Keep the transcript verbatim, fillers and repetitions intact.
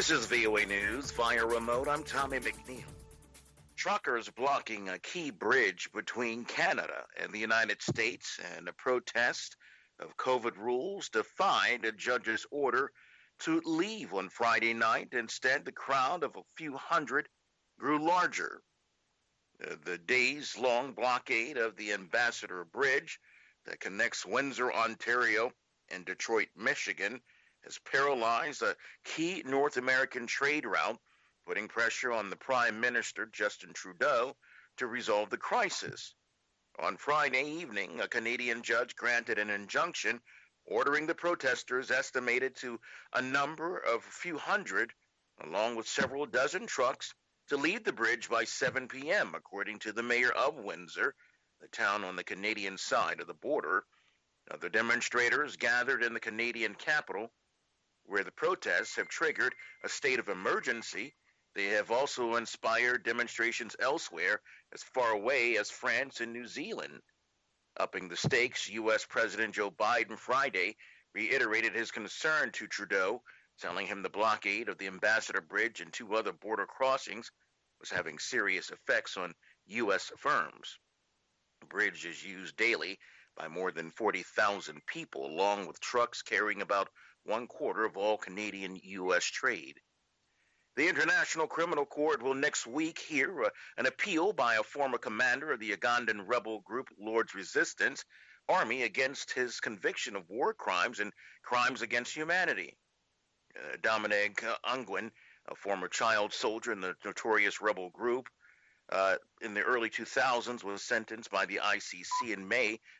This is V O A News via remote. I'm Tommy McNeil. Truckers blocking a key bridge between Canada and the United States in a protest of COVID rules defied a judge's order to leave on Friday night. Instead, the crowd of a few hundred grew larger. Uh, the days-long blockade of the Ambassador Bridge that connects Windsor, Ontario, and Detroit, Michigan, has paralyzed a key North American trade route, putting pressure on the Prime Minister, Justin Trudeau, to resolve the crisis. On Friday evening, a Canadian judge granted an injunction ordering the protesters, estimated to a number of a few hundred, along with several dozen trucks, to leave the bridge by seven p.m., according to the mayor of Windsor, the town on the Canadian side of the border. Other demonstrators gathered in the Canadian capital, where the protests have triggered a state of emergency. They have also inspired demonstrations elsewhere as far away as France and New Zealand. Upping the stakes, U S. President Joe Biden Friday reiterated his concern to Trudeau, telling him the blockade of the Ambassador Bridge and two other border crossings was having serious effects on U S firms. The bridge is used daily by more than forty thousand people, along with trucks carrying about one quarter of all Canadian U S trade. The International Criminal Court will next week hear uh, an appeal by a former commander of the Ugandan rebel group Lord's Resistance Army against his conviction of war crimes and crimes against humanity. Uh, Dominic uh, Ongwen, a former child soldier in the notorious rebel group, uh, in the early two thousands was sentenced by the I C C in May